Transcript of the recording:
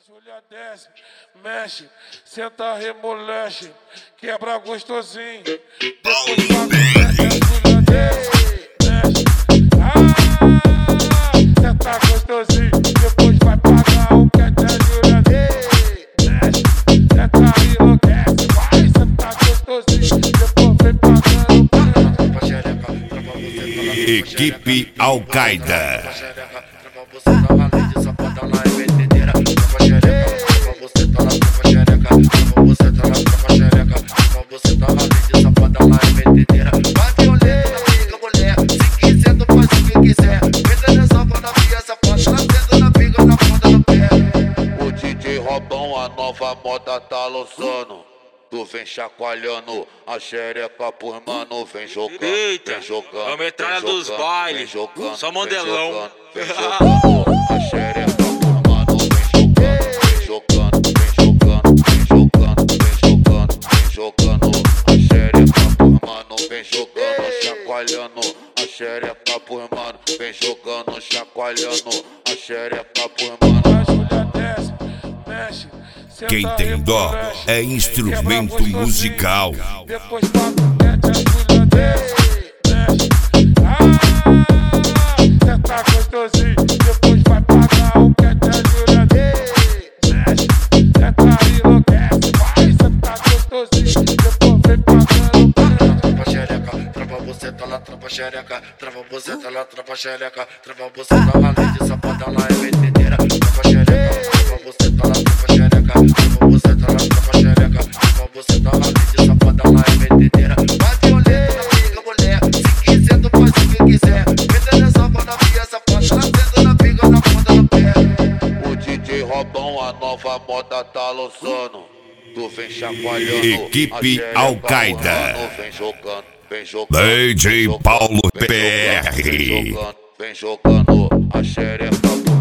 Júlia desce, mexe, senta, remolexe, quebra gostosinho. Depois paga, Júlia desce, mexe, senta gostosinho. Depois vai pagar o que a Júlia desce, mexe, senta e enlouquece. Vai, senta gostosinho, depois vem pagando. Equipe Al-Qaeda. O DJ Robão, a nova moda tá lançando. Tu vem chacoalhando a xereca por mano, vem jogando. Eita, vem jogando. é a metralha dos bailes, só modelão. Vem jogando a xereca por mano, vem jogando. Vem jogando, vem jogando, vem jogando, vem jogando. A xereca por mano, vem jogando, chacoalhando. A xereca por mano, vem jogando, chacoalhando. A xereca por mano. Júlia desce, mexe. Quem tem dó é instrumento musical. Depois paga o que a Júlia desce, mexe, senta gostosinho. Depois vai pagar o que a Júlia desce, mexe, senta e enlouquece. Vai, senta gostosinho, depois vem pagando. Trava xereca, trava você tá lá, trava xereca, trava você tá lá, trava xereca, trava você tá lá, além de sapada lá é metedeira. Trava xereca, trava você tá lá, trava xereca, trava você tá lá, trava xereca, trava você tá lá, além de sapada lá é metedeira. Vai violenta, fica mulher, se quiser tu faz o que quiser. Metendo essa banda via safada, nascendo na pica, na ponta do pé. O DJ Robão, a nova moda tá lançando. Tu vem chacoalhando. Equipe Al-Qaeda. Vem jogando, vem jogando. DJ vem jogando, Paulo vem jogando, PR. vem jogando a xereca.